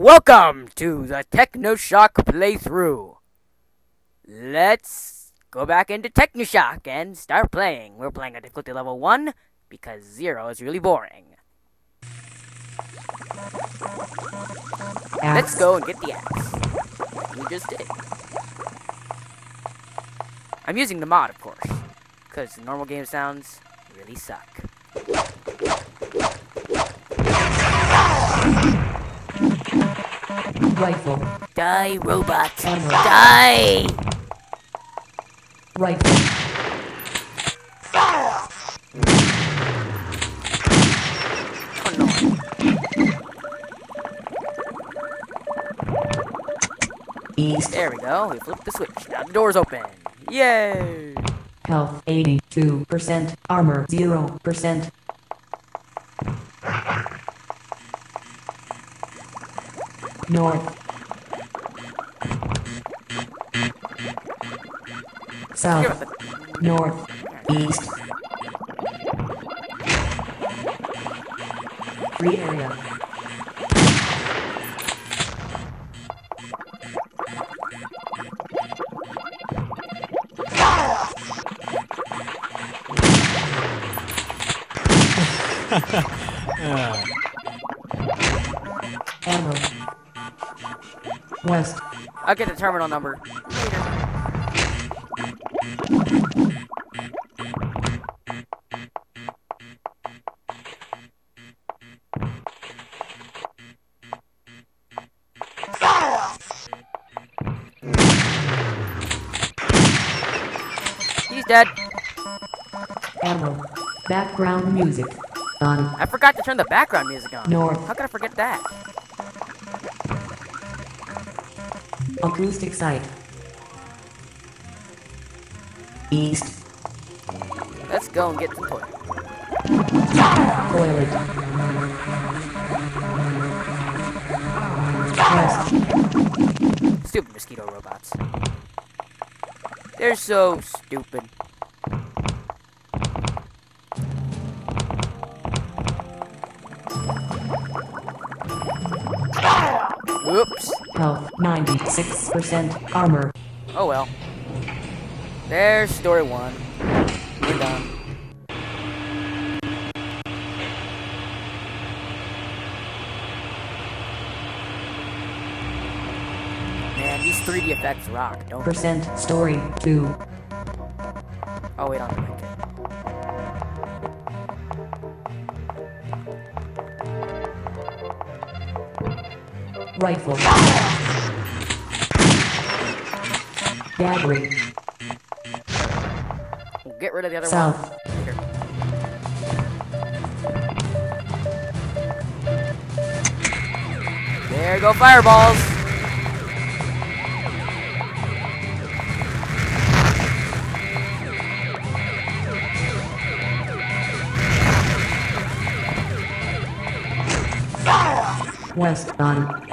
Welcome to the TechnoShock playthrough. Let's go back into TechnoShock and start playing. We're playing at difficulty level 1 because 0 is really boring. Let's go and get the axe. We just did. I'm using the mod, of course, because normal game sounds really suck. Rifle. Die, robots. Ammo. Die! Rifle. Oh no. East. There we go. We flipped the switch. Now the door's open. Yay! Health 82%. Armor 0%. North. South. North. East. Free area. Ammo. West. I'll get the terminal number later. He's dead. Ammo. Background music. On. I forgot to turn the background music on. North. How could I forget that? Acoustic site. East. Let's go and get some toilet. Toilet. West. Stupid mosquito robots. They're so stupid. Oops. Health 96%. Armor. Oh well. There's story 1. We're done. Man, these 3D effects rock, don't they? Percent. Story 2. Oh wait, on the mic. Rifle. Battery. We'll get rid of the other South. one. Here. There go fireballs. West on.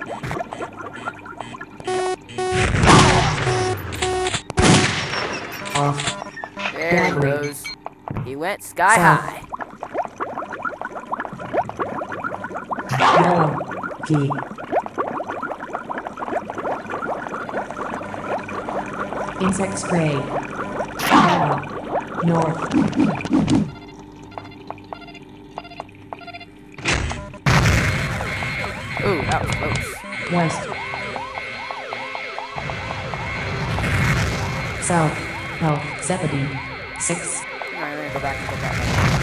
Off. There he Battery. goes. He went sky South. high. Yellow. Key. Insect spray. Yellow. North. Ooh, that was close. West. South. Health 76. Alright, I'm gonna go back and put that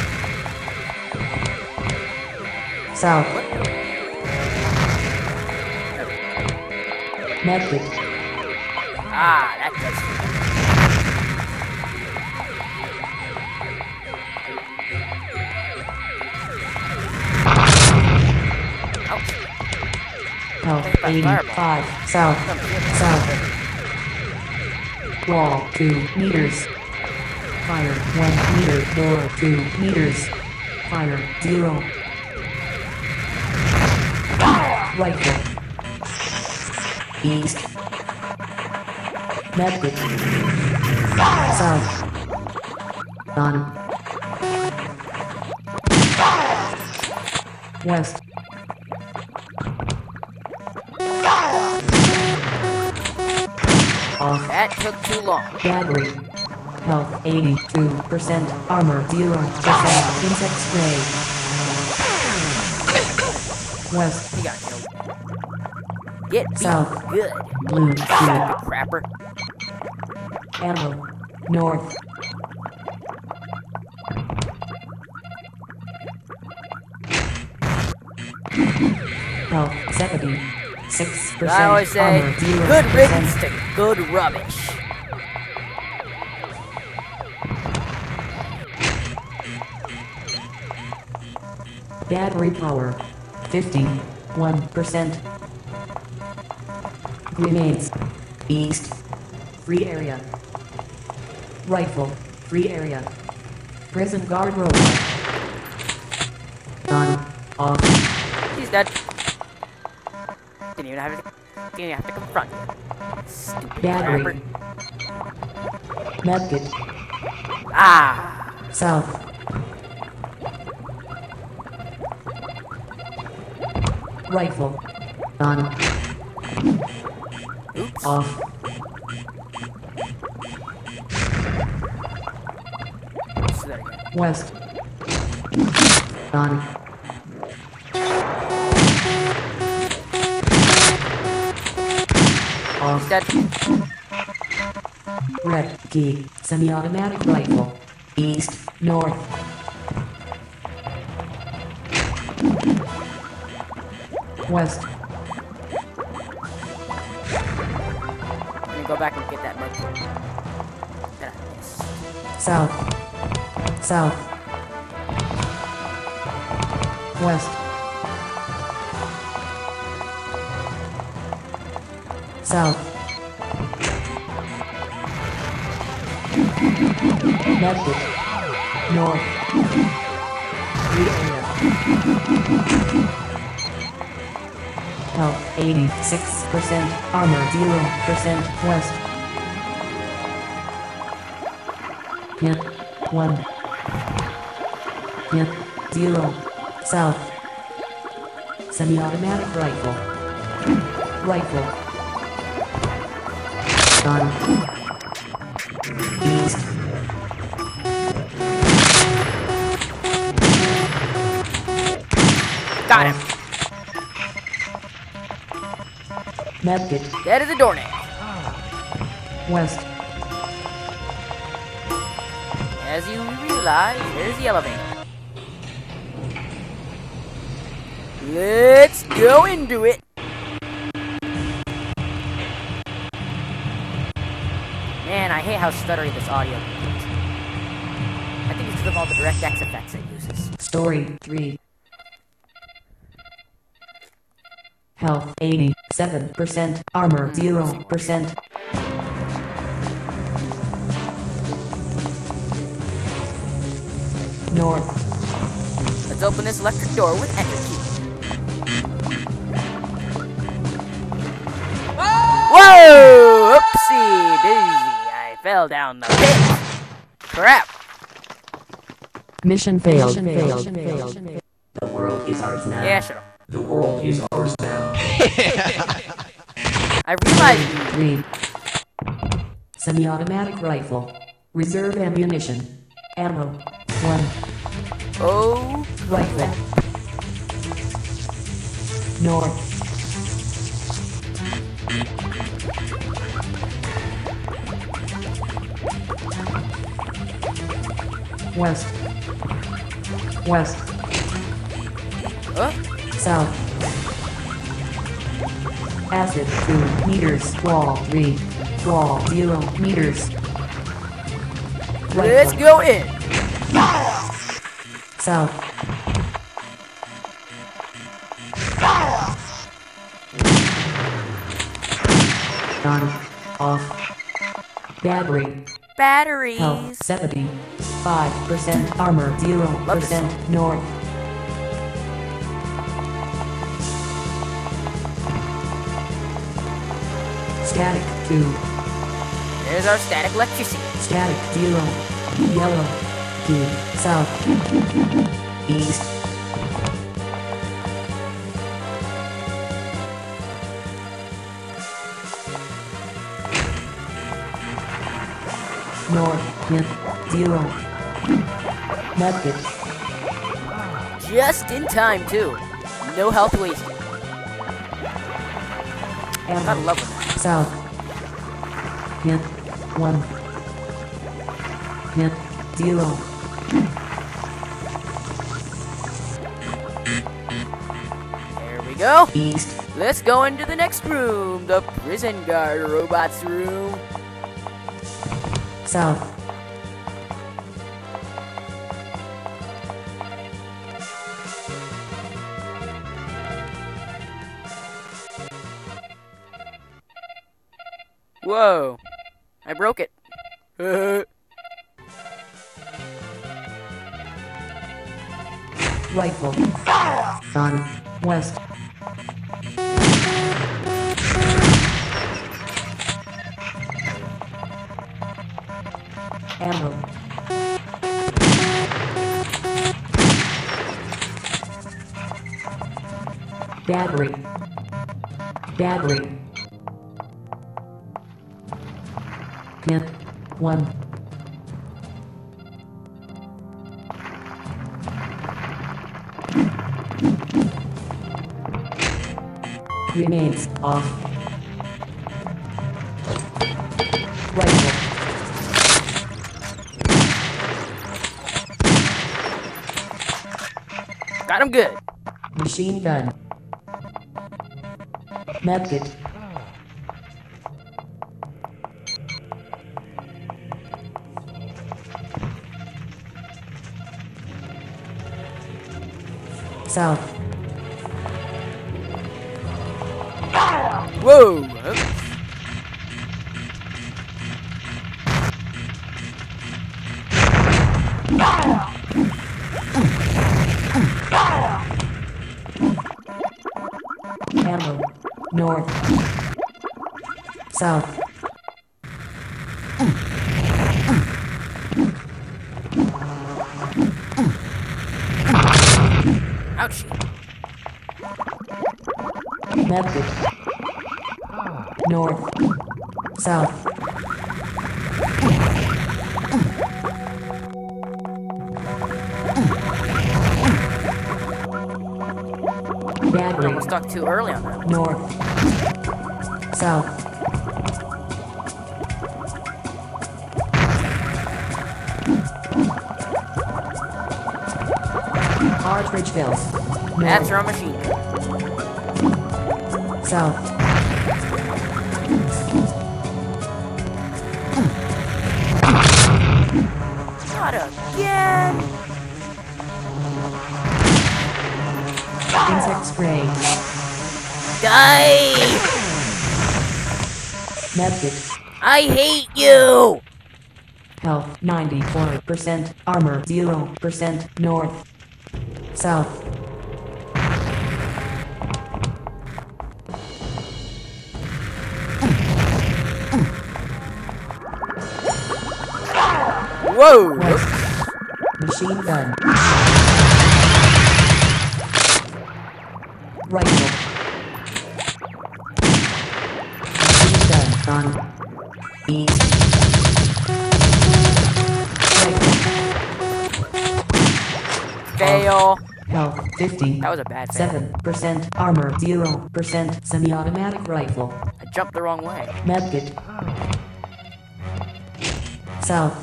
South. back. Medkit. Ah, that does. Ouch. Health Think about 85. South. South. Wall 2 meters. Fire 1 meter. Door 2 meters. Fire 0. Rifle. East. Medkit. South. On. Off. That took too long. Battery. Health 82%. Armor 0%. Insect spray. West. He got killed. Get beat. South. Good. Blue. Stupid crapper. Ammo. North. Health 76%. I always say, Armor 0%. good riddance to good rubbish. Battery power 51%. Grenades. East. Free area. Rifle. Free area. Prison guard robot. On. Off. He's dead. Didn't even have to confront him. Stupid Battery. crapper. Medkit. Ah. South. Rifle. On. Oops. Off. Let's do that again. West. On. He's Off. dead. Red key. Semi-automatic rifle. East. North. West. Let me go back and get that medkit. Yes. South. South. West. South. Medkit. North. Free area. Health 86%. Armor 0%. West. Hit 1. Hit 0. South. Semi-automatic rifle. Rifle. Gun. East. Got him. Medkit. Dead as a doornail. West. As you realize, there's the elevator. Let's go into it. Man, I hate how stuttery this audio is. I think it's because of all the DirectX effects it uses. Story 3. Health 87%. Armor 0%. North. Let's open this electric door with enter key. Whoa! Oopsie daisy. I fell down the pit. Crap. Mission failed. The world is ours now. Yeah, shut up. The world is ours now. I realized 3. Semi-automatic rifle. Reserve ammunition. Ammo. 1. oh, Rifle. North. West. West. South. Acid 2 meters. Wall 3. Wall 0 meters. let's go in. South. On. Off. Battery. Batteries. Health 75%. Armor 0%. North. Static 2. There's our static electricity. Static 0. Yellow. 2. South. East. North. Hit. 0. Medkit. Just in time, too. No health wasted. Gotta Ammo. love that. South. Hit. 1. Hit. 0. There we go. East. Let's go into the next room. The prison guard robot's room. South. Whoa. I broke it. Rifle. On. West. Ammo. Battery. Battery. Hit. 1. Remains off. Rifle. Got him good. Machine gun. Medkit. South. Whoa. Ammo. North. South. Ouch. Medkit. North. South. I Battery. almost stuck too early on that. North. South. Cartridge bells. That's North. our machine. South. Not again. Insect spray. Die. Medkit. I hate you. Health 94%. Armor 0%. North. South. Whoa. West. Machine gun. Rifle. Machine gun on. East. Rifle. Fail. Health 50. That was a bad fail. 7%. Armor 0%. Semi-automatic rifle. I jumped the wrong way. Medkit. South.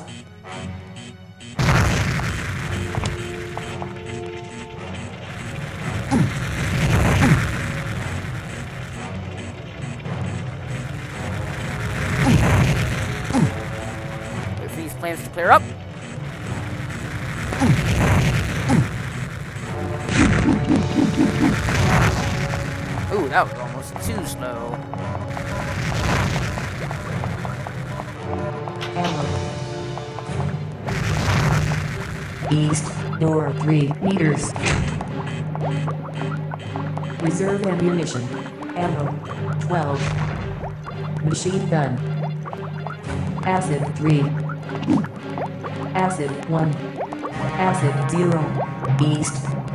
Wait for these flames to clear up. Ooh, that was almost too slow. Ammo. East, door 3 meters. Reserve ammunition. Ammo 12. Machine gun. Acid 3. Acid 1. Acid 0. East.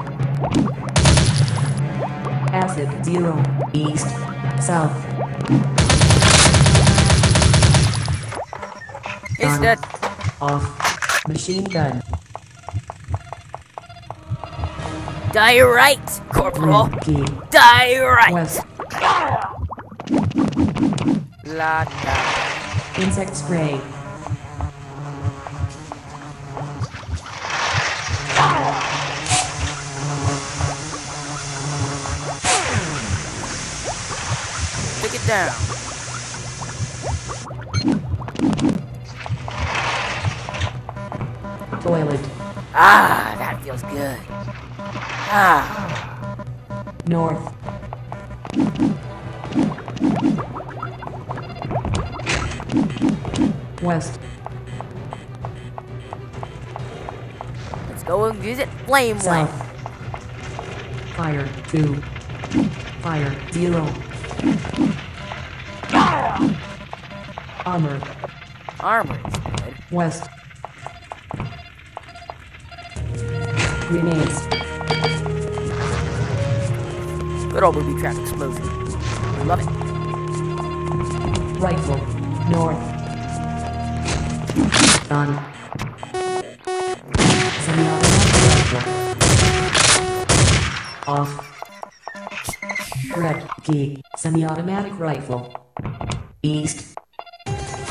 Acid 0. East. South. He's Done. dead. Off. Machine gun. Die right, Corporal. Blue key. Die right. West. La da. Insect spray. Take it down. Toilet. Ah, that feels good. Ah. North. West. Let's go and visit Flame South. Lane. Fire 2. Fire 0. Armor. Armor is good. West. Grenades. Good old booby trap explosion. Love it. Rifle. North. Gun. Semi-automatic rifle. Off. Red key. Semi-automatic rifle. East.